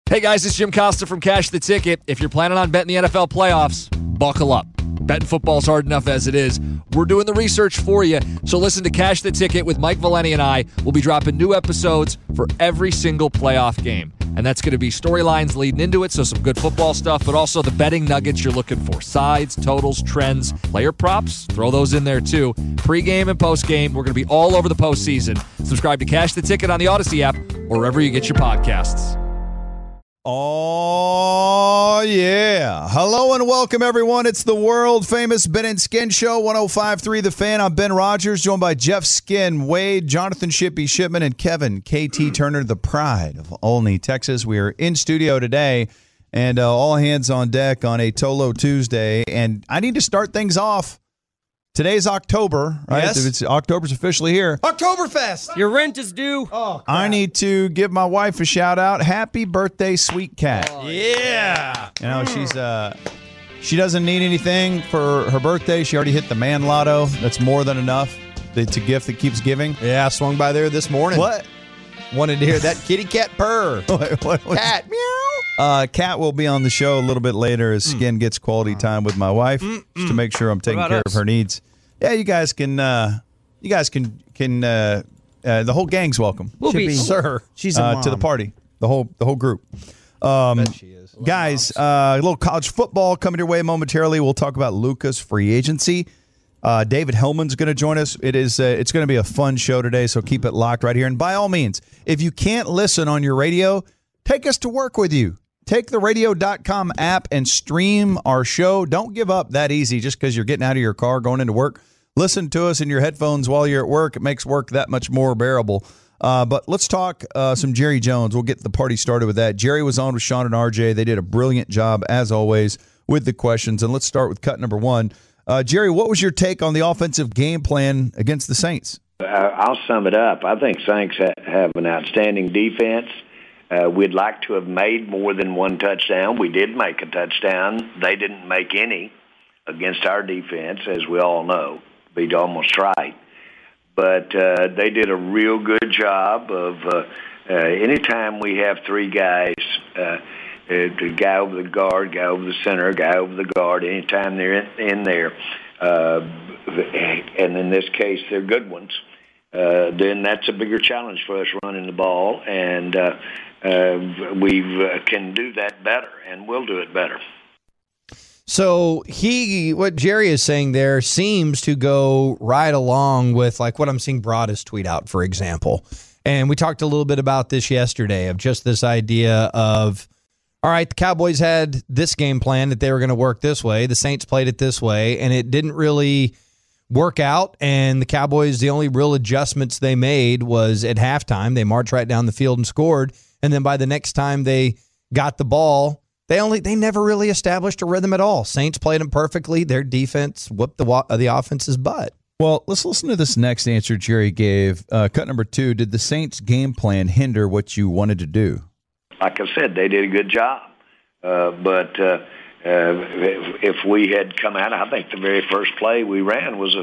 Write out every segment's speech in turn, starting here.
Hey guys, it's Jim Costa from Cash the Ticket. If you're planning on betting the NFL playoffs, buckle up. Betting football's hard enough as it is. We're doing the research for you. So listen to Cash the Ticket with Mike Valeni and I. We'll be dropping new episodes for every single playoff game. And that's going to be storylines leading into it, so some good football stuff, but also the betting nuggets you're looking for. Sides, totals, trends, player props, throw those in there too. Pre-game and post-game, we're going to be all over the postseason. Subscribe to Cash the Ticket on the Odyssey app or wherever you get your podcasts. Oh, yeah. Hello and welcome, everyone. It's the world-famous Ben and Skin Show, 105.3 The Fan. I'm Ben Rogers, joined by Jeff Skin, Wade, Jonathan Shippy Shipman, and Kevin KT Turner, the pride of Olney, Texas. We are in studio today, and all hands on deck on a Tolo Tuesday. And I need to start things off. Today's October, right? Yes. October's officially here. Oktoberfest. Your rent is due. Oh, I need to give my wife a shout out. Happy birthday, sweet cat. Oh, yeah. You know, she doesn't need anything for her birthday. She already hit the man lotto. That's more than enough. It's a gift that keeps giving. Yeah, I swung by there this morning. What? Wanted to hear that kitty cat purr. What Cat meow. Cat will be on the show a little bit later as Skin gets quality time with my wife just to make sure I'm taking care of her needs. Yeah, you guys can. The whole gang's welcome. We'll be, sir. She's to the party. The whole group. Bet she is. Guys, a little college football coming your way momentarily. We'll talk about Luka's free agency. David Hellman's going to join us. It's going to be a fun show today, so keep it locked right here. And by all means, if you can't listen on your radio, take us to work with you. Take the radio.com app and stream our show. Don't give up that easy just because you're getting out of your car, going into work. Listen to us in your headphones while you're at work. It makes work that much more bearable. But let's talk some Jerry Jones. We'll get the party started with that. Jerry was on with Sean and RJ. They did a brilliant job, as always, with the questions. And let's start with cut number one. Jerry, what was your take on the offensive game plan against the Saints? I'll sum it up. I think Saints have an outstanding defense. We'd like to have made more than one touchdown. We did make a touchdown. They didn't make any against our defense, as we all know. Be almost right. But they did a real good job of anytime we have three guys, the guy over the guard, guy over the center, guy over the guard, anytime they're in there, and in this case they're good ones, then that's a bigger challenge for us running the ball, and we can do that better, and we'll do it better. So what Jerry is saying there seems to go right along with like what I'm seeing Broadus tweet out, for example. And we talked a little bit about this yesterday of just this idea of, all right, the Cowboys had this game plan that they were going to work this way. The Saints played it this way, and it didn't really work out. And the Cowboys, the only real adjustments they made was at halftime. They marched right down the field and scored. And then by the next time they got the ball, they never really established a rhythm at all. Saints played them perfectly. Their defense whooped the offense's butt. Well, let's listen to this next answer Jerry gave. Cut number two, did the Saints' game plan hinder what you wanted to do? Like I said, they did a good job. But if we had come out, I think the very first play we ran was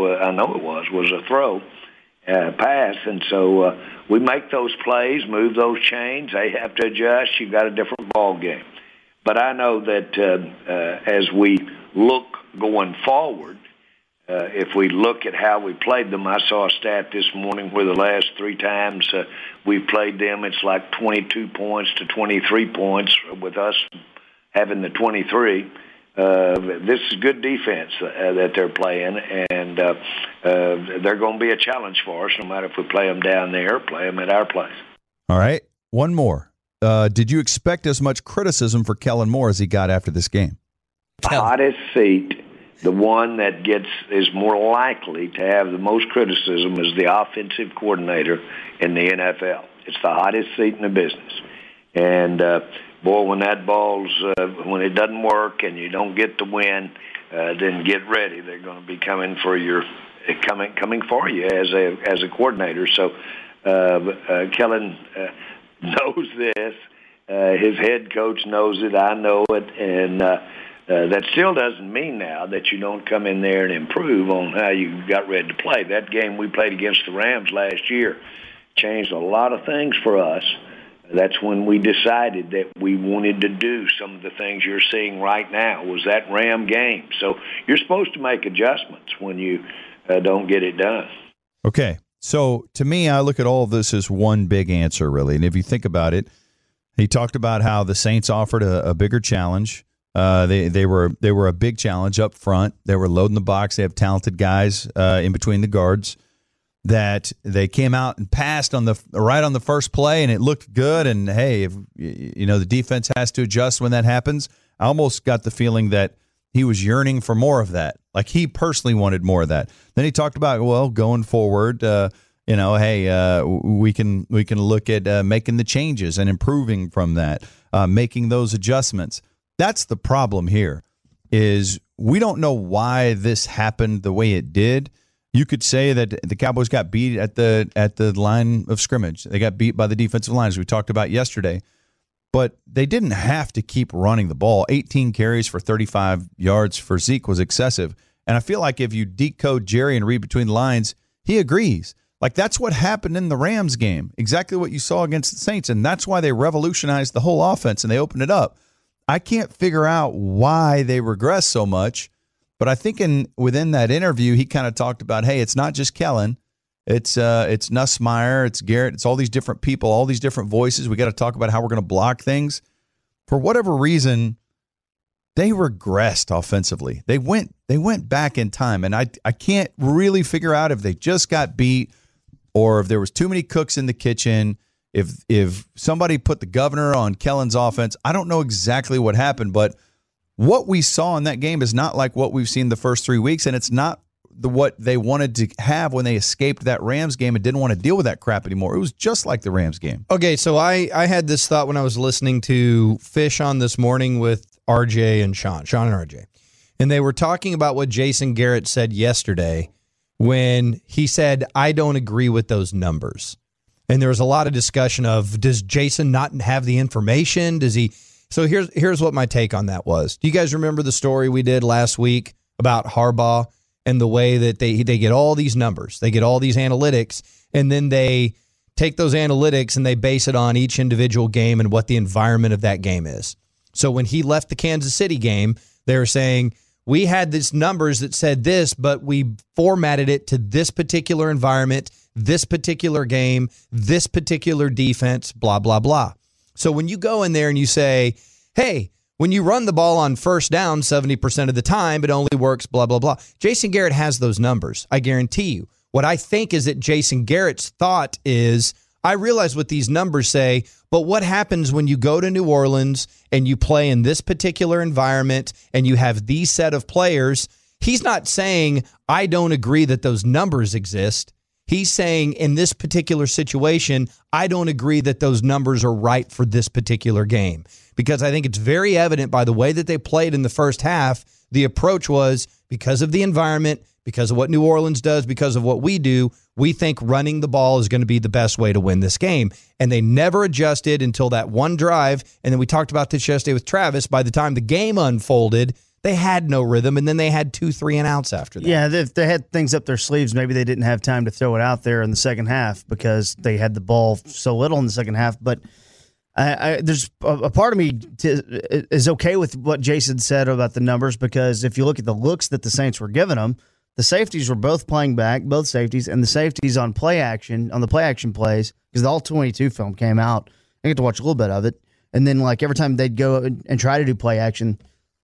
a throw. Pass, and so we make those plays, move those chains. They have to adjust. You've got a different ball game. But I know that as we look going forward, if we look at how we played them, I saw a stat this morning where the last three times we played them, it's like 22 points to 23 points with us having the 23. This is good defense that they're playing, and they're going to be a challenge for us no matter if we play them down there or play them at our place. All right, one more. Did you expect as much criticism for Kellen Moore as he got after this game? The hottest seat, the one that is more likely to have the most criticism is the offensive coordinator in the NFL. It's the hottest seat in the business. And, boy, when that when it doesn't work and you don't get the win, then get ready. They're going to be coming for you as a coordinator. So Kellen knows this. His head coach knows it. I know it. And that still doesn't mean now that you don't come in there and improve on how you got ready to play. That game we played against the Rams last year changed a lot of things for us. That's when we decided that we wanted to do some of the things you're seeing right now, was that Ram game. So you're supposed to make adjustments when you don't get it done. Okay. So to me, I look at all of this as one big answer, really. And if you think about it, he talked about how the Saints offered a bigger challenge. They were a big challenge up front. They were loading the box. They have talented guys in between the guards. That they came out and passed on the first play, and it looked good. And hey, if, the defense has to adjust when that happens. I almost got the feeling that he was yearning for more of that. Like he personally wanted more of that. Then he talked about, well, going forward, hey, we can look at making the changes and improving from that, making those adjustments. That's the problem here, is we don't know why this happened the way it did. You could say that the Cowboys got beat at the line of scrimmage. They got beat by the defensive line, as we talked about yesterday. But they didn't have to keep running the ball. 18 carries for 35 yards for Zeke was excessive. And I feel like if you decode Jerry and read between the lines, he agrees. Like that's what happened in the Rams game, exactly what you saw against the Saints. And that's why they revolutionized the whole offense and they opened it up. I can't figure out why they regressed so much. But I think within that interview, he kind of talked about, hey, it's not just Kellen. It's Nussmeier, it's Garrett, it's all these different people, all these different voices. We got to talk about how we're going to block things. For whatever reason, they regressed offensively. They went back in time, and I can't really figure out if they just got beat or if there was too many cooks in the kitchen. If somebody put the governor on Kellen's offense, I don't know exactly what happened, but what we saw in that game is not like what we've seen the first 3 weeks, and it's not what they wanted to have when they escaped that Rams game and didn't want to deal with that crap anymore. It was just like the Rams game. Okay, so I had this thought when I was listening to Fish on this morning with RJ and Sean and RJ. And they were talking about what Jason Garrett said yesterday when he said, I don't agree with those numbers. And there was a lot of discussion of, does Jason not have the information? Does he? So here's what my take on that was. Do you guys remember the story we did last week about Harbaugh and the way that they get all these numbers, they get all these analytics, and then they take those analytics and they base it on each individual game and what the environment of that game is. So when he left the Kansas City game, they were saying, we had these numbers that said this, but we formatted it to this particular environment, this particular game, this particular defense, blah, blah, blah. So when you go in there and you say, hey, when you run the ball on first down 70% of the time, it only works, blah, blah, blah. Jason Garrett has those numbers. I guarantee you. What I think is that Jason Garrett's thought is, I realize what these numbers say, but what happens when you go to New Orleans and you play in this particular environment and you have these set of players? He's not saying, I don't agree that those numbers exist. He's saying, in this particular situation, I don't agree that those numbers are right for this particular game. Because I think it's very evident by the way that they played in the first half, the approach was, because of the environment, because of what New Orleans does, because of what we do, we think running the ball is going to be the best way to win this game. And they never adjusted until that one drive. And then we talked about this yesterday with Travis. By the time the game unfolded, they had no rhythm, and then they had 2 3-and-outs after that. Yeah, if they had things up their sleeves, maybe they didn't have time to throw it out there in the second half because they had the ball so little in the second half. But there's a part of me is okay with what Jason said about the numbers, because if you look at the looks that the Saints were giving them, the safeties were both playing back, both safeties, and the safeties on the play action plays, because the All-22 film came out. I get to watch a little bit of it. And then, like, every time they'd go and try to do play action,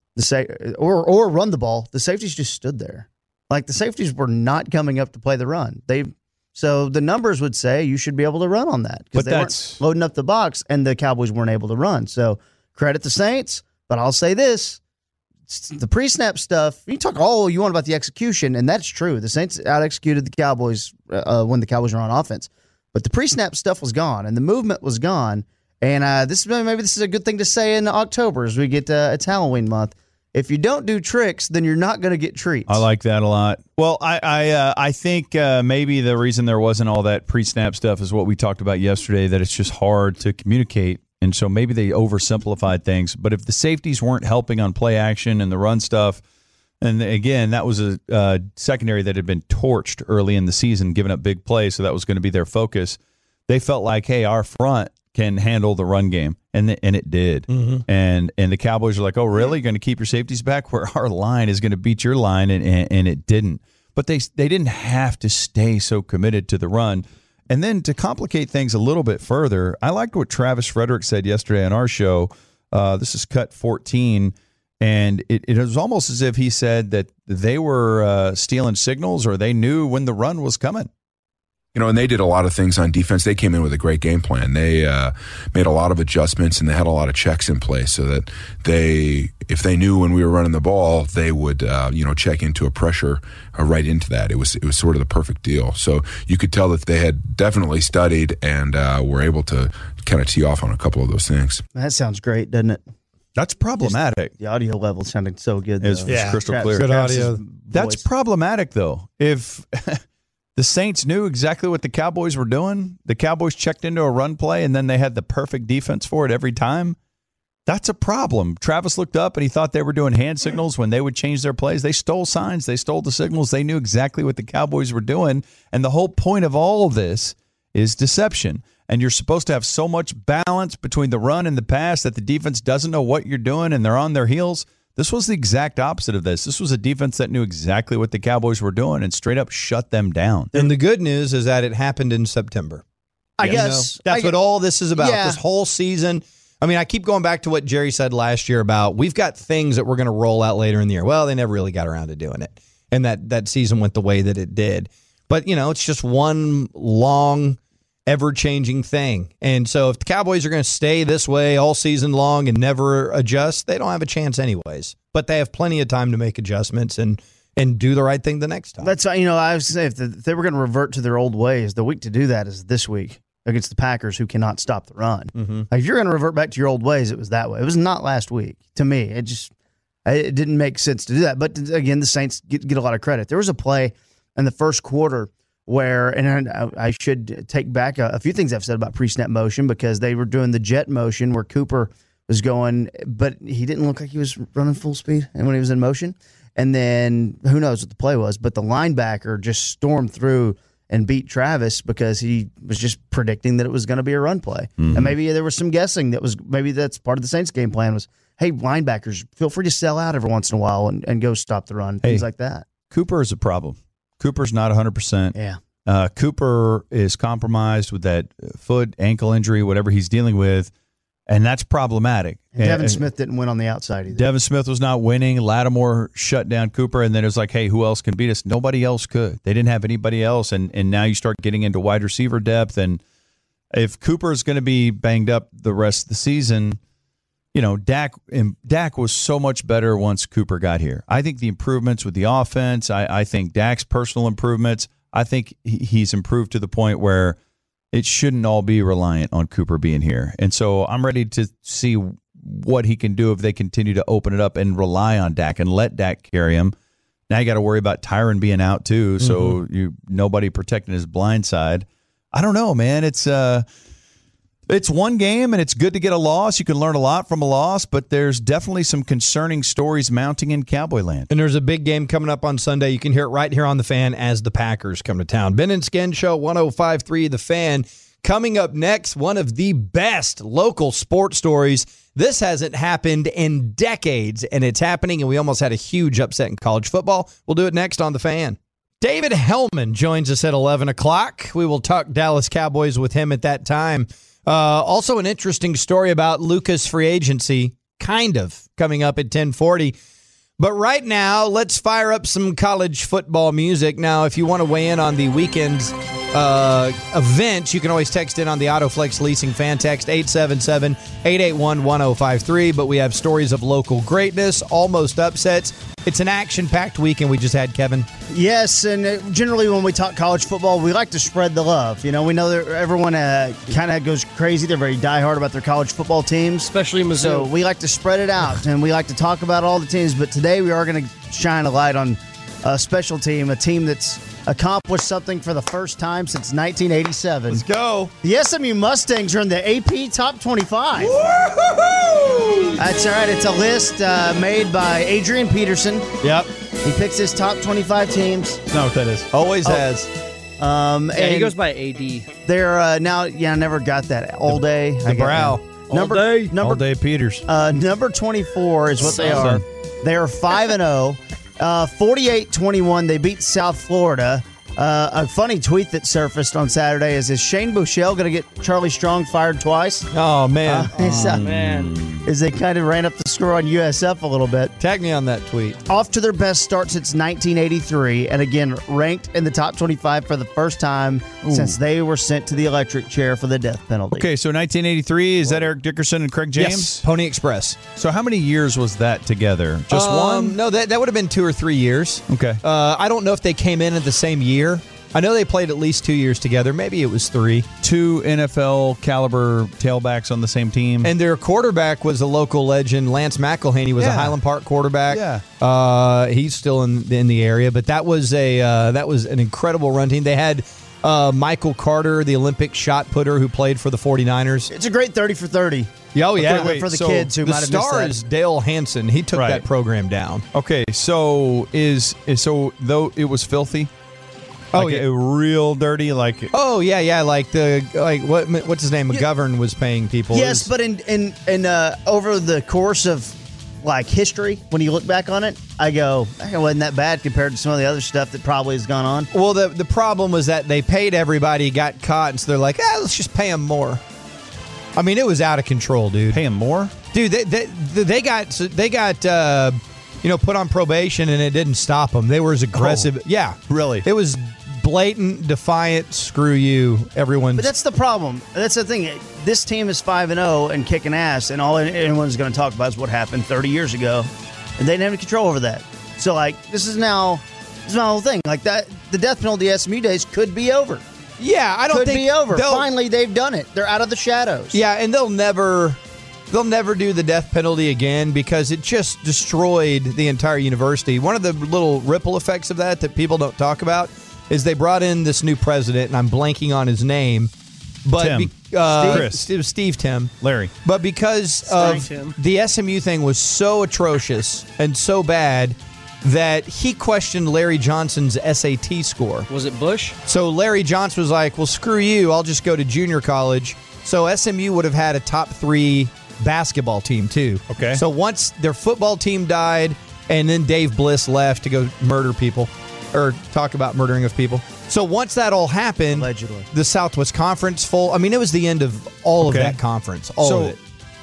or run the ball, the safeties just stood there. Like, the safeties were not coming up to play the run. So the numbers would say you should be able to run on that, because they weren't loading up the box, and the Cowboys weren't able to run. So credit the Saints, but I'll say this. The pre-snap stuff, you talk all you want about the execution, and that's true. The Saints out-executed the Cowboys when the Cowboys were on offense. But the pre-snap stuff was gone, and the movement was gone. And maybe this is a good thing to say in October as we get it's Halloween month. If you don't do tricks, then you're not going to get treats. I like that a lot. Well, I think maybe the reason there wasn't all that pre-snap stuff is what we talked about yesterday, that it's just hard to communicate. And so maybe they oversimplified things. But if the safeties weren't helping on play action and the run stuff, and again, that was a secondary that had been torched early in the season, giving up big plays, so that was going to be their focus. They felt like, hey, our front can handle the run game, and it did. And the Cowboys are like, oh, really? You're going to keep your safeties back? Where our line is going to beat your line, and it didn't. But they didn't have to stay so committed to the run. And then to complicate things a little bit further, I liked what Travis Frederick said yesterday on our show. This is cut 14, and it was almost as if he said that they were stealing signals, or they knew when the run was coming. And they did a lot of things on defense. They came in with a great game plan. They made a lot of adjustments, and they had a lot of checks in place so that if they knew when we were running the ball, they would, check into a pressure right into that. It was sort of the perfect deal. So you could tell that they had definitely studied and were able to kind of tee off on a couple of those things. That sounds great, doesn't it? That's problematic. The audio level sounded so good. It's crystal clear. Good audio. That's problematic, though. If the Saints knew exactly what the Cowboys were doing, the Cowboys checked into a run play, and then they had the perfect defense for it every time, that's a problem. Travis looked up, and he thought they were doing hand signals when they would change their plays. They stole signs. They stole the signals. They knew exactly what the Cowboys were doing, and the whole point of all of this is deception. And you're supposed to have so much balance between the run and the pass that the defense doesn't know what you're doing, and they're on their heels. This was the exact opposite of this. This was a defense that knew exactly what the Cowboys were doing and straight up shut them down. And the good news is that it happened in September. I guess. That's what all this is about. Yeah. This whole season. I mean, I keep going back to what Jerry said last year about we've got things that we're going to roll out later in the year. Well, they never really got around to doing it. And that season went the way that it did. But, it's just one long, ever-changing thing. And so if the Cowboys are going to stay this way all season long and never adjust, they don't have a chance anyways. But they have plenty of time to make adjustments and do the right thing the next time. That's, I was saying, if they were going to revert to their old ways, the week to do that is this week against the Packers, who cannot stop the run. Like, if you're going to revert back to your old ways, it was that way. It was not last week. To me, it didn't make sense to do that. But again, the Saints get a lot of credit. There was a play in the first quarter where, and I should take back a few things I've said about pre-snap motion, because they were doing the jet motion where Cooper was going, but he didn't look like he was running full speed and when he was in motion. And then who knows what the play was, but the linebacker just stormed through and beat Travis because he was just predicting that it was going to be a run play. And maybe there was some guessing maybe that's part of the Saints game plan was, hey, linebackers, feel free to sell out every once in a while and go stop the run, things like that. Cooper is a problem. Cooper's not 100%. Yeah. Cooper is compromised with that foot, ankle injury, whatever he's dealing with, and that's problematic. And Devin Smith didn't win on the outside either. Devin Smith was not winning. Lattimore shut down Cooper, and then it was like, hey, who else can beat us? Nobody else could. They didn't have anybody else, and now you start getting into wide receiver depth, and if Cooper is going to be banged up the rest of the season, Dak was so much better once Cooper got here. I think the improvements with the offense, I think Dak's personal improvements, I think he's improved to the point where it shouldn't all be reliant on Cooper being here. And so I'm ready to see what he can do if they continue to open it up and rely on Dak and let Dak carry him. Now you got to worry about Tyron being out too, so nobody protecting his blind side. I don't know, man. It's one game, and it's good to get a loss. You can learn a lot from a loss, but there's definitely some concerning stories mounting in Cowboy land. And there's a big game coming up on Sunday. You can hear it right here on The Fan as the Packers come to town. Ben and Skin Show, 105.3 The Fan. Coming up next, one of the best local sports stories. This hasn't happened in decades, and it's happening, and we almost had a huge upset in college football. We'll do it next on The Fan. David Hellman joins us at 11 o'clock. We will talk Dallas Cowboys with him at that time. Also an interesting story about Luka's free agency, kind of, coming up at 10:40. But right now, let's fire up some college football music. Now, if you want to weigh in on the weekend's event, you can always text in on the AutoFlex Leasing fan text 877-881-1053. But we have stories of local greatness, almost upsets. It's an action-packed weekend we just had, Kevin. Yes, and generally when we talk college football, we like to spread the love. We know that everyone kind of goes crazy. They're very diehard about their college football teams. Especially Mizzou. So we like to spread it out, and we like to talk about all the teams. But today we are going to shine a light on a special team, a team that's accomplished something for the first time since 1987. Let's go. The SMU Mustangs are in the AP Top 25. Woo-hoo-hoo! That's all right. It's a list made by Adrian Peterson. Yep. He picks his top 25 teams. That's not what that is. Always has. And he goes by AD. They're now. Yeah, I never got that all day. The brow. Number All day Peters. number 24 is what they are. They are 5-0, 48-21. They beat South Florida. A funny tweet that surfaced on Saturday is Shane Buechele going to get Charlie Strong fired twice? Oh, man. As they kind of ran up the score on USF a little bit. Tag me on that tweet. Off to their best start since 1983, and again, ranked in the top 25 for the first time since they were sent to the electric chair for the death penalty. Okay, so 1983, is that Eric Dickerson and Craig James? Yes, Pony Express. So how many years was that together? Just one? No, that would have been 2 or 3 years. Okay. I don't know if they came in at the same year. I know they played at least 2 years together. Maybe it was 3. 2 NFL caliber tailbacks on the same team. And their quarterback was a local legend. Lance McElhaney was a Highland Park quarterback. Yeah. He's still in the area, but that was an incredible run team. They had Michael Carter, the Olympic shot putter who played for the 49ers. It's a great 30 for 30. Oh, yeah. For the kids who might have missed that. The star is Dale Hansen. He took that program down. Okay, so though it was filthy. Oh, yeah, real dirty. Like what's his name? McGovern was paying people. Yes, but in over the course of like history, when you look back on it, I go, it wasn't that bad compared to some of the other stuff that probably has gone on. Well, the problem was that they paid everybody, got caught, and so they're like, let's just pay them more. I mean, it was out of control, dude. Pay them more, dude. They got put on probation, and it didn't stop them. They were as aggressive. Yeah, really. It was blatant, defiant. Screw you, everyone. But that's the problem. That's the thing. This team is 5-0 and kicking ass, and all anyone's going to talk about is what happened 30 years ago, and they didn't have any control over that. So, like, this is my whole thing. Like that, the death penalty SMU days could be over. Yeah, I don't think could be over. Finally, they've done it. They're out of the shadows. Yeah, and they'll never do the death penalty again because it just destroyed the entire university. One of the little ripple effects of that people don't talk about is they brought in this new president, and I'm blanking on his name, but Chris. It was Steve Tim. Larry. But because of the SMU thing was so atrocious and so bad that he questioned Larry Johnson's SAT score. Was it Bush? So Larry Johnson was like, well, screw you. I'll just go to junior college. So SMU would have had a top 3 basketball team, too. Okay. So once their football team died, and then Dave Bliss left to go murder people or talk about murdering of people. So once that all happened, allegedly, the Southwest Conference it was the end of all of that conference. All of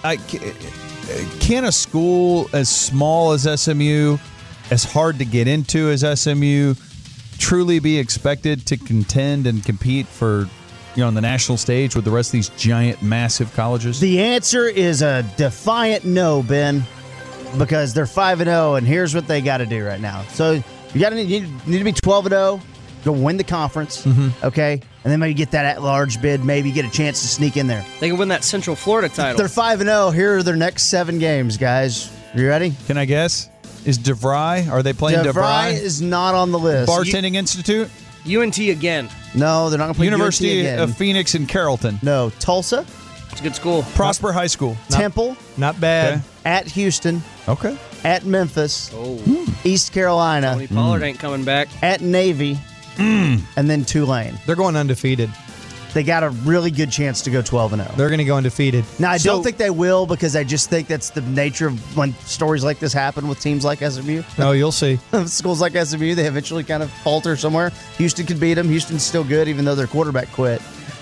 it. Can a school as small as SMU, as hard to get into as SMU, truly be expected to contend and compete for, on the national stage with the rest of these giant, massive colleges? The answer is a defiant no, Ben, because they're 5-0, and here's what they got to do right now. So you need to be 12-0, go win the conference, okay, and then maybe get that at-large bid, maybe get a chance to sneak in there. They can win that Central Florida title. They're 5-0. Here are their next 7 games, guys. You ready? Can I guess? Is DeVry? Are they playing DeVry? DeVry is not on the list. Bartending Institute? UNT again. No, they're not going to play University UNT again. of Phoenix and Carrollton. No, Tulsa. It's a good school. Prosper High School. Temple. Not bad. Okay. At Houston. Okay. At Memphis. East Carolina. Tony Pollard ain't coming back. At Navy. And then Tulane. They're going undefeated. They got a really good chance to go 12-0. They're going to go undefeated. Now, I don't think they will because I just think that's the nature of when stories like this happen with teams like SMU. Oh, you'll see. Schools like SMU, they eventually kind of falter somewhere. Houston could beat them. Houston's still good even though their quarterback quit.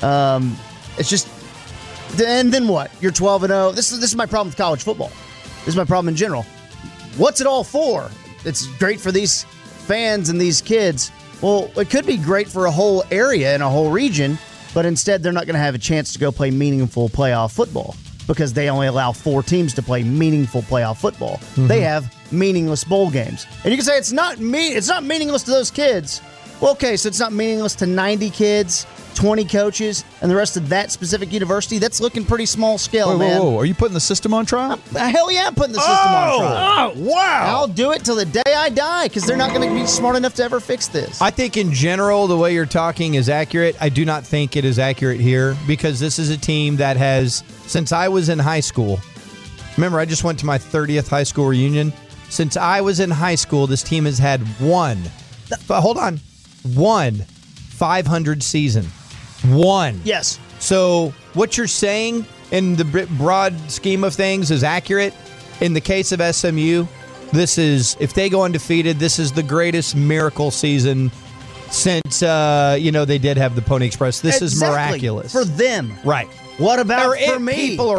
It's just – and then what? You're 12-0. This is my problem with college football. This is my problem in general. What's it all for? It's great for these fans and these kids. Well, it could be great for a whole area and a whole region, but instead they're not going to have a chance to go play meaningful playoff football because they only allow 4 teams to play meaningful playoff football. They have meaningless bowl games. And you can say it's not meaningless to those kids. Well, okay, so it's not meaningless to 90 kids, 20 coaches, and the rest of that specific university. That's looking pretty small scale, man. Whoa. Are you putting the system on trial? Hell yeah, I'm putting the system on trial. Oh, wow. I'll do it till the day I die because they're not going to be smart enough to ever fix this. I think in general, the way you're talking is accurate. I do not think it is accurate here because this is a team that has, since I was in high school, remember I just went to my 30th high school reunion. Since I was in high school, this team has had one 500 season. One. Yes. So what you're saying in the broad scheme of things is accurate. In the case of SMU, this is, if they go undefeated, this is the greatest miracle season since, they did have the Pony Express. This is miraculous. For them. Right. What about for me?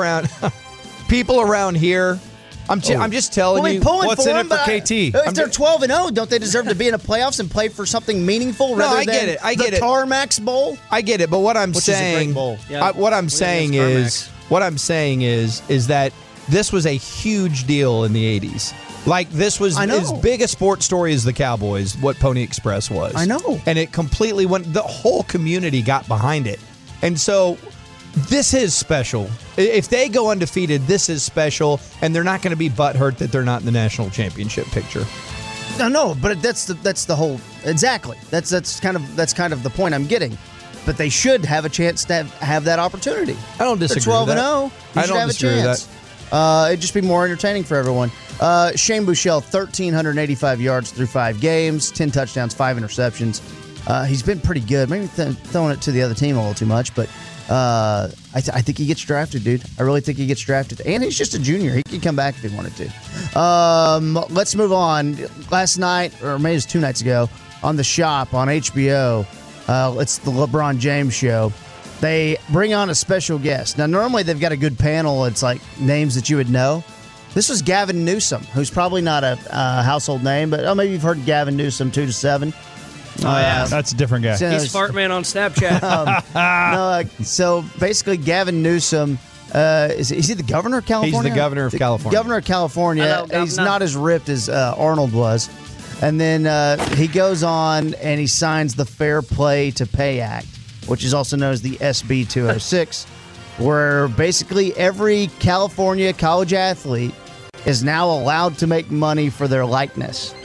People around here. I'm just telling you. What's in it for KT? If they're 12-0, don't they deserve to be in the playoffs and play for something meaningful rather I get than it. I get the it. Tarmax Bowl? I get it, but what I'm Which is a saying, great bowl. Yeah, what I'm saying is that this was a huge deal in the 80s. Like, this was as big a sports story as the Cowboys, what Pony Express was. I know. And it completely went, the whole community got behind it. And so this is special. If they go undefeated, this is special, and they're not going to be butthurt that they're not in the national championship picture. No, but that's the whole exactly. That's kind of the point I'm getting. But they should have a chance to have that opportunity. I don't disagree. They're 12-0. with that. You I should don't have a disagree chance. with that. It'd just be more entertaining for everyone. Shane Buechele, 1,385 yards through 5 games, 10 touchdowns, 5 interceptions. He's been pretty good. Maybe throwing it to the other team a little too much, but I think he gets drafted, dude. I really think he gets drafted. And he's just a junior. He could come back if he wanted to. Let's move on. Last night, or maybe it was 2 nights ago, on The Shop on HBO, it's the LeBron James show. They bring on a special guest. Now, normally they've got a good panel. It's like names that you would know. This was Gavin Newsom, who's probably not a household name, but maybe you've heard Gavin Newsom 2 to 7. Oh, yeah. That's a different guy. He's Fart Man on Snapchat. So basically, Gavin Newsom, is he the governor of California? He's the governor of California. Governor of California. He's not as ripped as Arnold was. And then he goes on and he signs the Fair Play to Pay Act, which is also known as the SB 206, where basically every California college athlete is now allowed to make money for their likeness.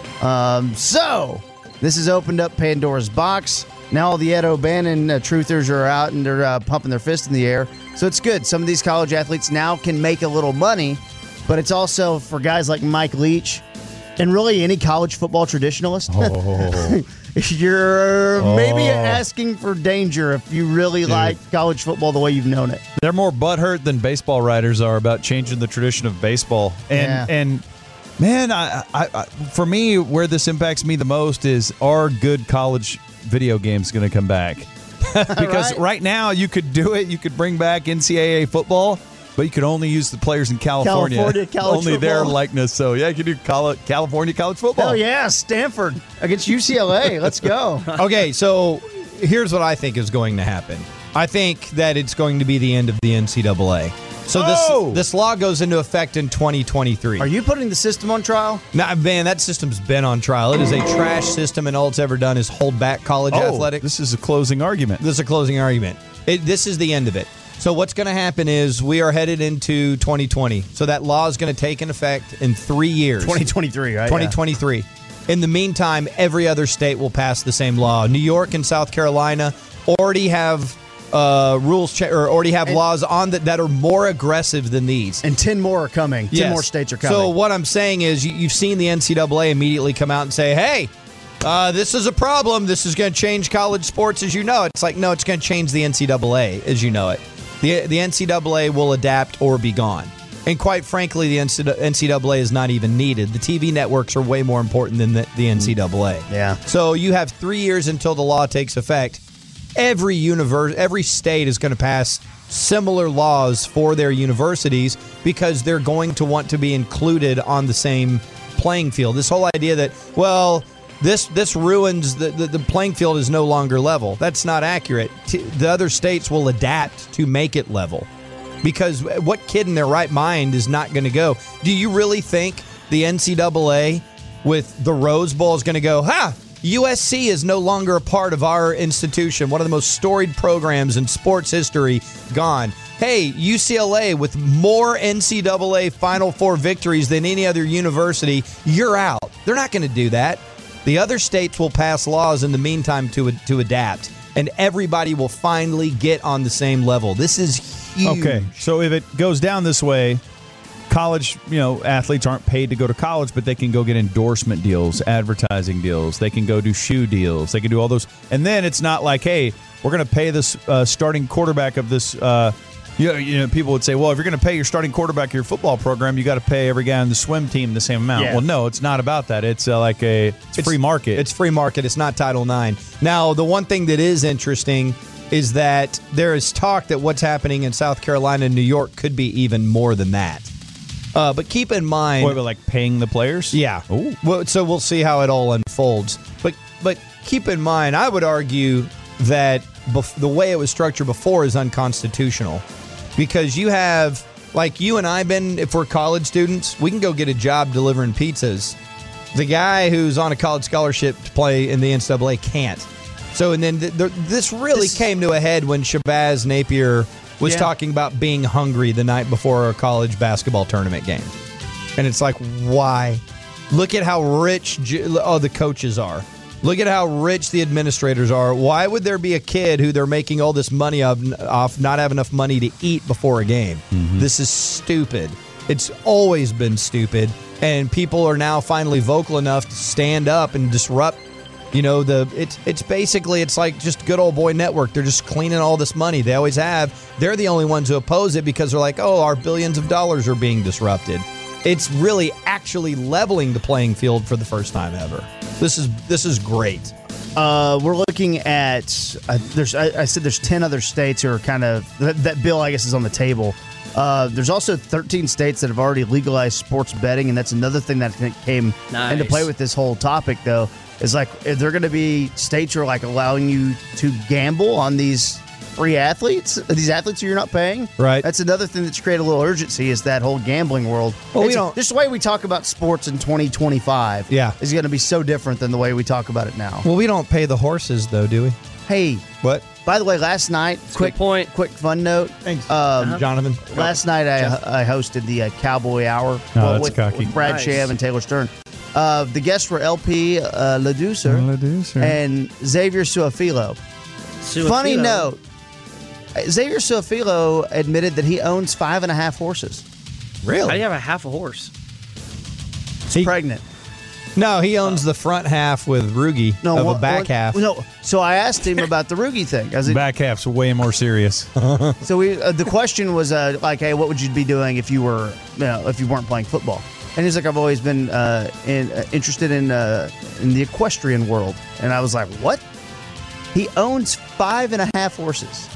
So this has opened up Pandora's box. Now all the Ed O'Bannon truthers are out and they're pumping their fist in the air. So it's good. Some of these college athletes now can make a little money, but it's also for guys like Mike Leach and really any college football traditionalist. You're maybe asking for danger if you really like college football the way you've known it. They're more butthurt than baseball writers are about changing the tradition of baseball. And man, I for me, where this impacts me the most is, are good college video games going to come back? Because right now you could do it. You could bring back NCAA football, but you could only use the players in California. Only their likeness. So, yeah, you could do California college football. Oh, yeah, Stanford against UCLA. Let's go. Okay, so here's what I think is going to happen. I think that it's going to be the end of the NCAA. So this law goes into effect in 2023. Are you putting the system on trial? Nah, man, that system's been on trial. It is a trash system, and all it's ever done is hold back college athletics. This is a closing argument. This is a closing argument. This is the end of it. So what's going to happen is we are headed into 2020. So that law is going to take in effect in 3 years. 2023, right? 2023. Yeah. In the meantime, every other state will pass the same law. New York and South Carolina already have already have laws on that are more aggressive than these. And 10 more are coming. 10 more states are coming. So what I'm saying is you've seen the NCAA immediately come out and say, hey, this is a problem. This is going to change college sports as you know it. It's like, no, it's going to change the NCAA as you know it. The NCAA will adapt or be gone. And quite frankly, the NCAA is not even needed. The TV networks are way more important than the NCAA. Yeah. So you have 3 years until the law takes effect. Every state is going to pass similar laws for their universities because they're going to want to be included on the same playing field. This whole idea that, well, this ruins the playing field is no longer level. That's not accurate. The other states will adapt to make it level because what kid in their right mind is not going to go? Do you really think the NCAA with the Rose Bowl is going to go, USC is no longer a part of our institution, one of the most storied programs in sports history, gone. Hey, UCLA with more NCAA Final Four victories than any other university, you're out. They're not going to do that. The other states will pass laws in the meantime to adapt, and everybody will finally get on the same level. This is huge. Okay, so if it goes down this way, college, athletes aren't paid to go to college, but they can go get endorsement deals, advertising deals. They can go do shoe deals. They can do all those. And then it's not like, hey, we're going to pay this starting quarterback of this. People would say, well, if you're going to pay your starting quarterback of your football program, you got to pay every guy on the swim team the same amount. Yeah. Well, no, it's not about that. It's it's free market. It's free market. It's not Title IX. Now, the one thing that is interesting is that there is talk that what's happening in South Carolina and New York could be even more than that. But keep in mind, What, like paying the players? yeah. Ooh. Well, so we'll see how it all unfolds. But keep in mind, I would argue that the way it was structured before is unconstitutional, because you have, like you and I, Ben, if we're college students, we can go get a job delivering pizzas. The guy who's on a college scholarship to play in the NCAA can't. So, and then this really came to a head when Shabazz Napier was talking about being hungry the night before a college basketball tournament game. And it's like, why? Look at how rich the coaches are. Look at how rich the administrators are. Why would there be a kid who they're making all this money off not have enough money to eat before a game? Mm-hmm. This is stupid. It's always been stupid. And people are now finally vocal enough to stand up and disrupt. It's basically, it's like just good old boy network. They're just cleaning all this money. They always have. They're the only ones who oppose it because they're like, oh, our billions of dollars are being disrupted. It's really actually leveling the playing field for the first time ever. This is great. We're looking at I said there's 10 other states who are kind of that bill, I guess, is on the table. There's also 13 states that have already legalized sports betting, and that's another thing that came into play with this whole topic, though, is like, if there are going to be states who are like allowing you to gamble on these free athletes, these athletes who you're not paying. Right. That's another thing that's created a little urgency, is that whole gambling world. Well, this way we talk about sports in 2025 is going to be so different than the way we talk about it now. Well, we don't pay the horses, though, do we? Hey. What? By the way, last night, quick fun note. Thanks, Jonathan. Last night I hosted the Cowboy Hour with Brad Sham and Taylor Stern. The guests were LP LaDucer and Xavier Suafilo. Funny note, Xavier Suafilo admitted that he owns 5.5 horses. Really? How do you have a half a horse? He's pregnant. No, he owns the front half with Rugi of a back half. No, so I asked him about the Rugi thing. Back half's way more serious. So the question was like, hey, what would you be doing if you were, if you weren't playing football? And he's like, I've always been interested in the equestrian world. And I was like, what? He owns 5.5 horses.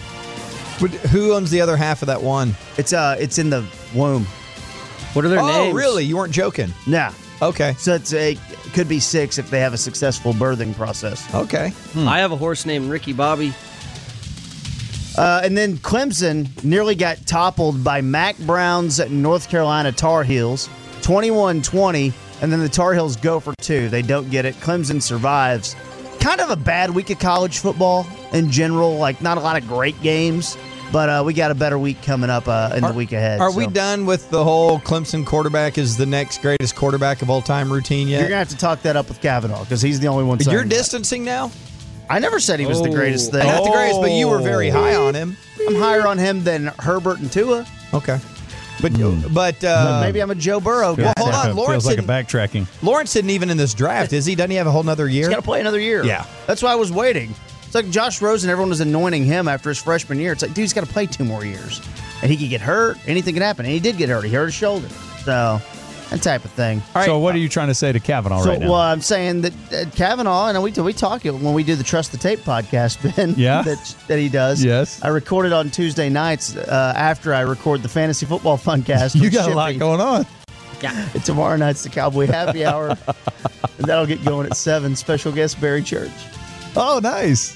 Who owns the other half of that one? It's in the womb. What are their names? Oh, really? You weren't joking? Yeah. Okay. So it could be 6 if they have a successful birthing process. Okay. I have a horse named Ricky Bobby. And then Clemson nearly got toppled by Mac Brown's North Carolina Tar Heels, 21-20, and then the Tar Heels go for 2. They don't get it. Clemson survives. Kind of a bad week of college football in general, like not a lot of great games. But we got a better week coming up in the week ahead. Are we done with the whole Clemson quarterback is the next greatest quarterback of all time routine yet? You're going to have to talk that up with Kavanaugh because he's the only one saying You're distancing now? I never said he was the greatest thing. Not the greatest, but you were very high on him. I'm higher on him than Herbert and Tua. Okay. But maybe I'm a Joe Burrow guy. Well, hold on. Lawrence feels like a backtracking. Lawrence isn't even in this draft, is he? Doesn't he have a whole nother year? He's got to play another year. Yeah. That's why I was waiting. It's like Josh Rosen, everyone was anointing him after his freshman year. It's like, dude, he's got to play 2 more years. And he could get hurt. Anything can happen. And he did get hurt. He hurt his shoulder. So, that type of thing. All right. So what are you trying to say to Kavanaugh right now? Well, I'm saying that Kavanaugh, and we talk it when we do the Trust the Tape podcast, Ben, that he does. Yes. I recorded on Tuesday nights after I record the Fantasy Football Funcast. You got a lot going on. Yeah. Tomorrow night's the Cowboy Happy Hour. And that'll get going at 7. Special guest, Barry Church. Oh, nice.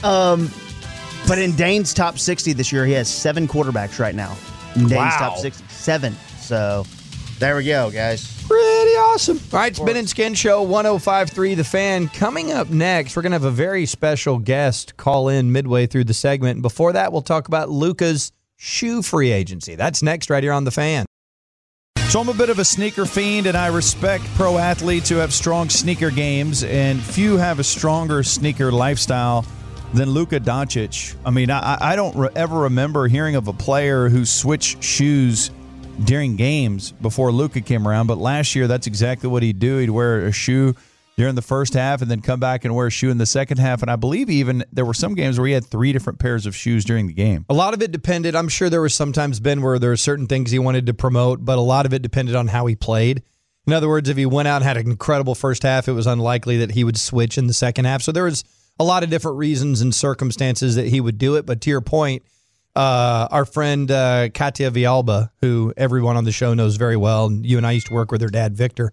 But in Dane's top 60 this year, he has 7 quarterbacks right now. In Dane's top 60. 7. So there we go, guys. Pretty awesome. All right, Spin and Skin Show 105.3 The Fan. Coming up next, we're going to have a very special guest call in midway through the segment. And before that, we'll talk about Luka's shoe free agency. That's next right here on The Fan. So I'm a bit of a sneaker fiend, and I respect pro athletes who have strong sneaker games, and few have a stronger sneaker lifestyle than Luka Doncic. I mean, I don't ever remember hearing of a player who switched shoes during games before Luka came around, but last year that's exactly what he'd do. He'd wear a shoe during the first half and then come back and wear a shoe in the second half. And I believe even there were some games where he had 3 different pairs of shoes during the game. A lot of it depended. I'm sure there was sometimes, Ben, where there were certain things he wanted to promote, but a lot of it depended on how he played. In other words, if he went out and had an incredible first half, it was unlikely that he would switch in the second half. So there was a lot of different reasons and circumstances that he would do it. But to your point, our friend Katia Villalba, who everyone on the show knows very well, and you and I used to work with her dad, Victor,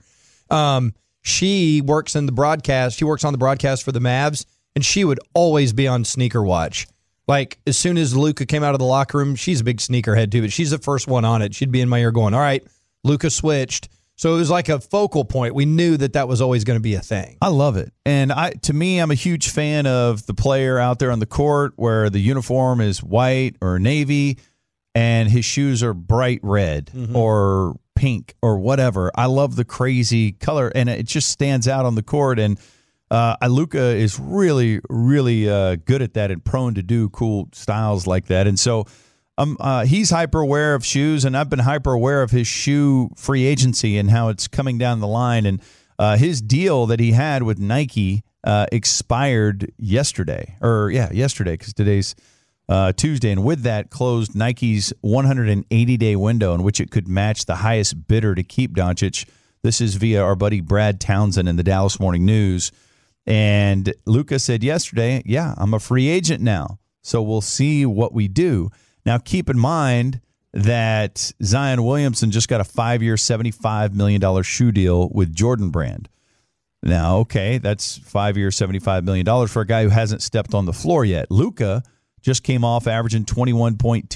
she works in the broadcast. She works on the broadcast for the Mavs, and she would always be on sneaker watch. Like, as soon as Luka came out of the locker room, she's a big sneakerhead too, but she's the first one on it. She'd be in my ear going, all right, Luka switched. So it was like a focal point. We knew that was always going to be a thing. I love it. And to me, I'm a huge fan of the player out there on the court where the uniform is white or navy and his shoes are bright red or pink or whatever. I love the crazy color, and it just stands out on the court. And Luka is really, really good at that and prone to do cool styles like that. And so he's hyper aware of shoes, and I've been hyper aware of his shoe free agency and how it's coming down the line. And his deal that he had with Nike expired yesterday, because today's Tuesday. And with that closed Nike's 180-day window in which it could match the highest bidder to keep Doncic. This is via our buddy Brad Townsend in the Dallas Morning News. And Luka said yesterday, yeah, I'm a free agent now, so we'll see what we do. Now, keep in mind that Zion Williamson just got a 5-year, $75 million shoe deal with Jordan Brand. Now, okay, that's 5-year, $75 million for a guy who hasn't stepped on the floor yet. Luka just came off averaging 21.2,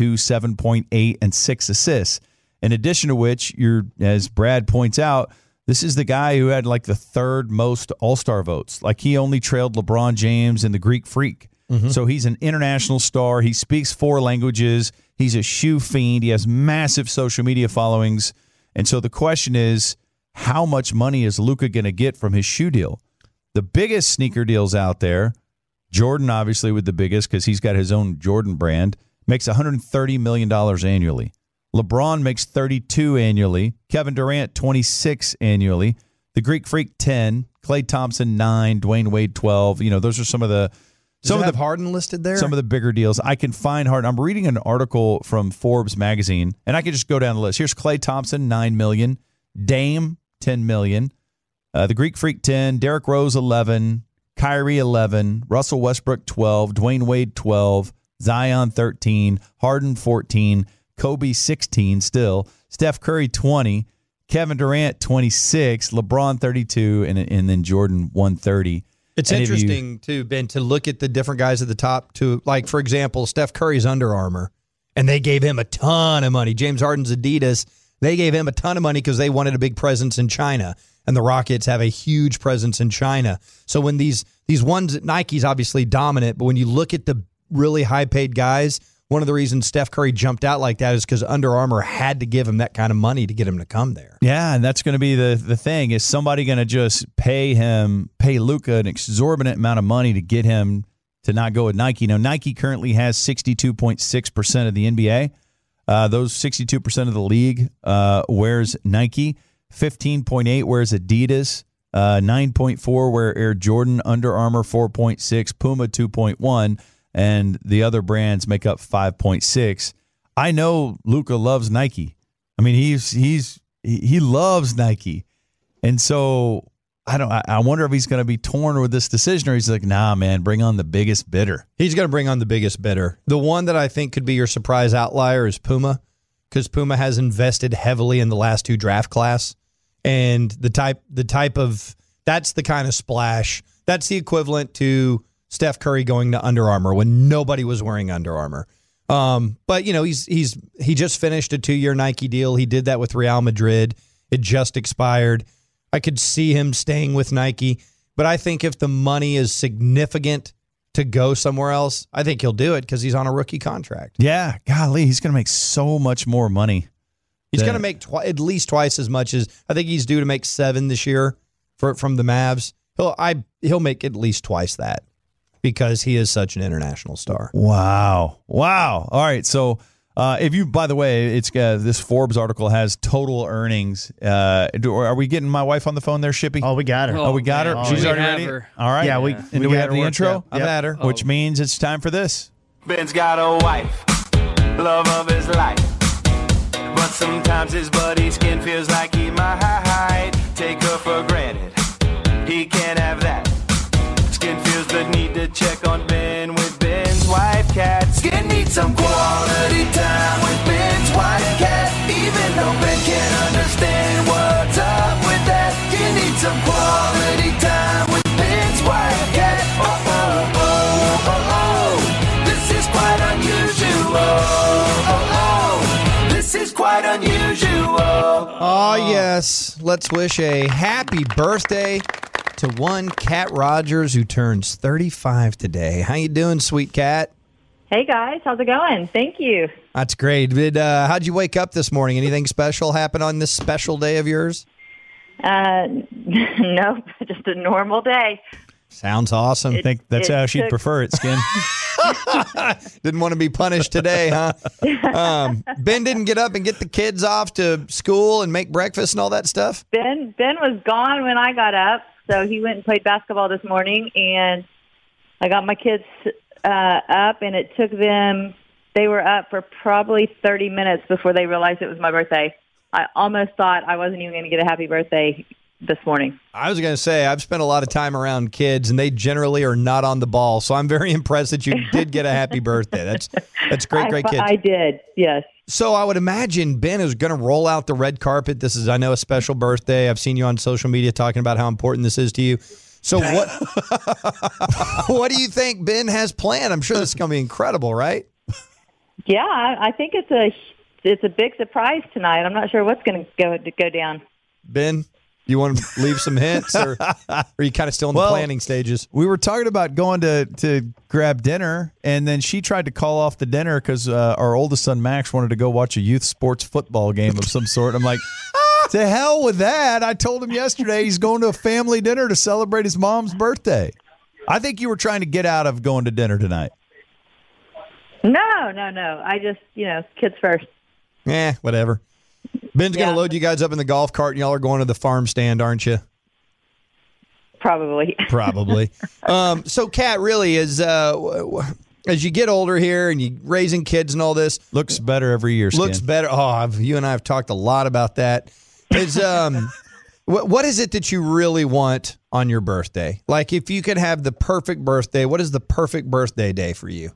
7.8, and 6 assists. In addition to which, as Brad points out, this is the guy who had like the 3rd most All-Star votes. Like, he only trailed LeBron James and the Greek Freak. So he's an international star. He speaks 4 languages. He's a shoe fiend. He has massive social media followings. And so the question is, how much money is Luka going to get from his shoe deal? The biggest sneaker deals out there, Jordan obviously with the biggest because he's got his own Jordan brand, makes $130 million annually. LeBron makes $32 annually. Kevin Durant, $26 annually. The Greek Freak, $10. Klay Thompson, $9. Dwayne Wade, $12. Those are some of the... Does it have Harden listed there? Some of the bigger deals. I can find Harden. I'm reading an article from Forbes magazine, and I can just go down the list. Here's Klay Thompson, $9 million. Dame, $10 million. The Greek Freak, 10. Derrick Rose, 11. Kyrie, 11. Russell Westbrook, 12. Dwayne Wade, 12. Zion, 13. Harden, 14. Kobe, 16 still. Steph Curry, 20. Kevin Durant, 26. LeBron, 32. And then Jordan, 130. It's interesting, too, Ben, to look at the different guys at the top. Like, for example, Steph Curry's Under Armour, and they gave him a ton of money. James Harden's Adidas, they gave him a ton of money because they wanted a big presence in China, and the Rockets have a huge presence in China. So when these ones, Nike's obviously dominant, but when you look at the really high-paid guys, one of the reasons Steph Curry jumped out like that is because Under Armour had to give him that kind of money to get him to come there. Yeah, and that's going to be the thing. Is somebody going to just pay Luka an exorbitant amount of money to get him to not go with Nike? Now, Nike currently has 62.6% of the NBA. Those 62% of the league wears Nike. 15.8 wears Adidas. 9.4 wear Air Jordan. Under Armour 4.6. Puma 2.1. And the other brands make up 5.6. I know Luka loves Nike. I mean, he loves Nike, and so I wonder if he's going to be torn with this decision, or he's like, nah, man, bring on the biggest bidder. He's going to bring on the biggest bidder. The one that I think could be your surprise outlier is Puma, because Puma has invested heavily in the last 2 draft class, and the type of that's the kind of splash that's the equivalent to Steph Curry going to Under Armour when nobody was wearing Under Armour. But he just finished a 2-year Nike deal. He did that with Real Madrid. It just expired. I could see him staying with Nike, but I think if the money is significant to go somewhere else, I think he'll do it because he's on a rookie contract. Yeah, golly, he's going to make so much more money. He's going to make at least twice as much as I think he's due to make 7 this year from the Mavs. He'll make at least twice that, because he is such an international star. Wow. All right, so If you, by the way, it's this Forbes article has total earnings. Are we getting my wife on the phone there, Shippy? Oh, we got her. Oh, we got her. man. She's We already have ready. her. All right. Yeah, we And we do we got have her the worked intro? out. I've Yep. had her. Which means it's time for this. Ben's got a wife, love of his life. But sometimes his buddy skin feels like he might take her for granted. He can't have that. Skin feels the need to check on Ben with Ben's wife, Cat. Skin needs some quality time with Ben's wife, Cat. Even though Ben can't understand what's up with that, Skin needs some quality time with Ben's wife, Cat. Oh, oh, oh, oh, oh. This is quite unusual. Oh, oh, oh. This is quite unusual. Oh, yes. Let's wish a happy birthday to one Cat Rogers who turns 35 today. How you doing, sweet Cat? Hey guys, how's it going? Thank you. That's great. How'd you wake up this morning? Anything special happen on this special day of yours? Nope, just a normal day. Sounds awesome. I think that's It how she'd took- prefer it, Skin. Didn't want to be punished today, huh? Ben didn't get up and get the kids off to school and make breakfast and all that stuff? Ben was gone when I got up, so he went and played basketball this morning, and I got my kids up, and it took them, they were up for probably 30 minutes before they realized it was my birthday. I almost thought I wasn't even going to get a happy birthday this morning. I was going to say, I've spent a lot of time around kids, and they generally are not on the ball, so I'm very impressed that you did get a happy birthday. That's great kids. I did, yes. So I would imagine Ben is going to roll out the red carpet. This is, I know, a special birthday. I've seen you on social media talking about how important this is to you. So what do you think Ben has planned? I'm sure this is going to be incredible, right? Yeah, I think it's a big surprise tonight. I'm not sure what's going to go down. Ben, you want to leave some hints, or are you kind of still in the planning stages? We were talking about going to grab dinner, and then she tried to call off the dinner because our oldest son, Max, wanted to go watch a youth sports football game of some sort. I'm like, to hell with that. I told him yesterday he's going to a family dinner to celebrate his mom's birthday. I think you were trying to get out of going to dinner tonight. No. I just, kids first. Whatever. Ben's going Yeah. to load you guys up in the golf cart, and y'all are going to the farm stand, aren't you? Probably. Probably. So, Kat, really, as you get older here and you raising kids and all this, Looks better every year, Skin. looks better. Oh, you and I have talked a lot about that. Is what is it that you really want on your birthday? Like, if you could have the perfect birthday, what is the perfect birthday day for you?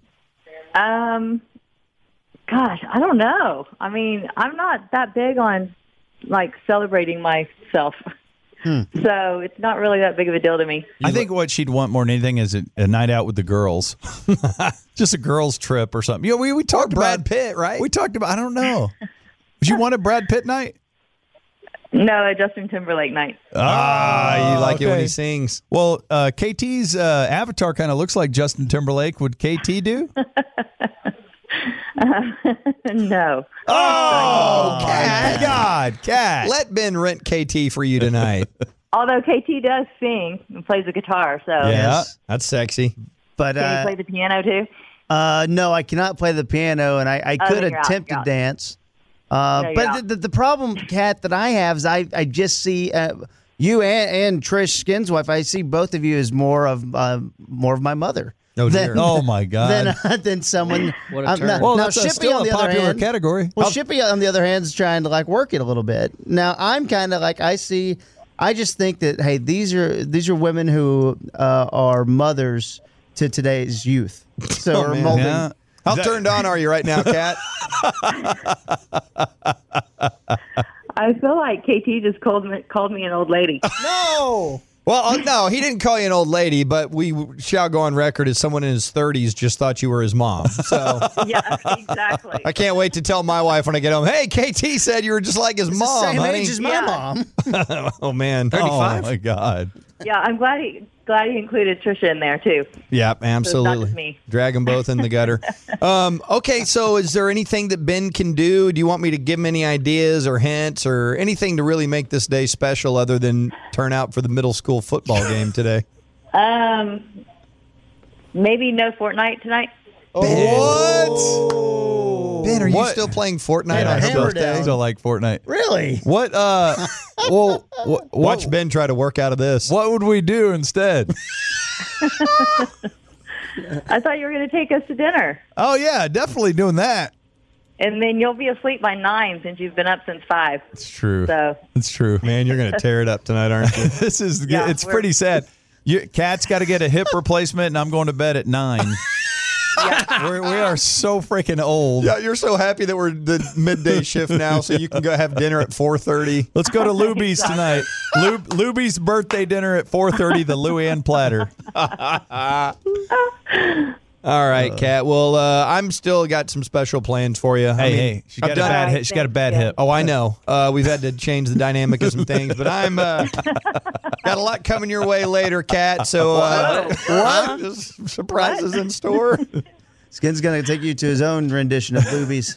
Gosh, I don't know. I mean, I'm not that big on celebrating myself. So it's not really that big of a deal to me. I think what she'd want more than anything is a night out with the girls. Just a girls trip or something. We talked Brad about Pitt, right? We talked about, I don't know. Would you want a Brad Pitt night? No, a Justin Timberlake night. You like it when okay. he sings. Well, KT's avatar kind of looks like Justin Timberlake. Would KT do? No. Oh, my God, Cat. Let Ben rent KT for you tonight. Although KT does sing and plays the guitar, so Yeah. That's sexy. But can you play the piano too? no, I cannot play the piano, and I Oh, could then you're out. attempt to You're out. dance. you're But out. the problem, Kat, that I have is I just see you and Trish Skin's wife. I see both of you as more of my mother. Oh, dear. Oh, my God. Than someone. What a turn. Now, Well, now that's Shippy, still on a the other popular hand, category. Well, Shippy, on the other hand, is trying to work it a little bit. Now, I'm kind of I just think that, hey, these are women who are mothers to today's youth. So are man. molding. Yeah. How turned on are you right now, Kat? I feel like KT just called me an old lady. No. Well, no, he didn't call you an old lady, but we shall go on record as someone in his 30s just thought you were his mom. So Yeah, exactly. I can't wait to tell my wife when I get home, hey, KT said you were just like his It's the mom, same honey. age as my Yeah. mom. Oh, man. Oh, my God. Yeah, I'm glad he included Trisha in there too. Yeah, So absolutely. it's not just me. Drag them both in the gutter. Okay, so is there anything that Ben can do? Do you want me to give him any ideas or hints or anything to really make this day special other than turn out for the middle school football game today? Maybe no Fortnite tonight. What? Ben, are you What? still playing Fortnite Yeah, on her hammer birthday? down. Still like Fortnite. Really? What? Well, Watch Ben try to work out of this. What would we do instead? I thought you were going to take us to dinner. Oh yeah, definitely doing that. And then you'll be asleep by 9 since you've been up since 5. It's true. So It's true. Man, you're going to tear it up tonight, aren't you? This is Yeah, it's we're- pretty sad. Kat's got to get a hip replacement, and I'm going to bed at 9. We are so freaking old. Yeah, you're so happy that we're the midday shift now, so you can go have dinner at 4:30. Let's go to Luby's tonight. Luby's birthday dinner at 4:30. The Luann platter. All right, Kat. Well, I'm still got some special plans for you. Hey, she's got a bad hip. She's got a bad hip. Oh, I know. We've had to change the dynamic of some things, but I'm got a lot coming your way later, Kat. So what? Just surprises in store. Skin's going to take you to his own rendition of Boobies.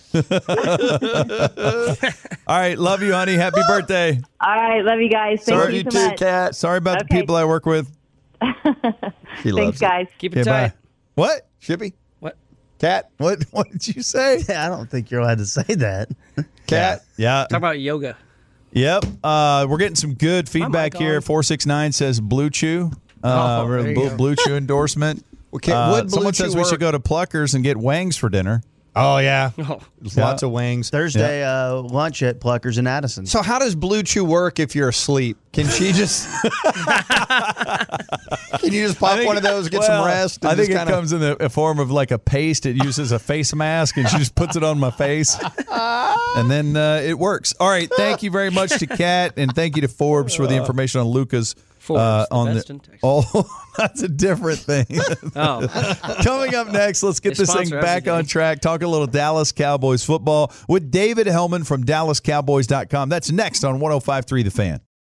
All right, love you, honey. Happy birthday. all right, love you guys. Thank Sorry, you you so too, much. Kat. Sorry about the Okay. people I work with. She loves Thanks, guys. Keep it Okay, tight. bye. What? Shippy? What? Kat? What did you say? I don't think you're allowed to say that. Kat? Yeah. Talk about yoga. Yep. We're getting some good feedback mic here. on. 469 says Blue Chew. there you go. Blue Chew endorsement. Okay, would Blue Someone Chew says we work? should go to Pluckers and get wangs for dinner. Oh, yeah. Oh, Lots of wings. Thursday lunch at Pluckers in Addison. So how does Blue Chew work if you're asleep? Can she just Can you just pop one of those, get some rest? And I think just it kinda- comes in the form of like a paste. It uses a face mask, and she just puts it on my face, and then it works. All right, thank you very much to Kat, and thank you to Forbes for the information on Luca's. Forbes, the on best in Texas. oh, that's a different thing. oh. Coming up next, let's get They this thing sponsor back on everything. track. Talk a little Dallas Cowboys football with David Hellman from DallasCowboys.com. That's next on 105.3 The Fan.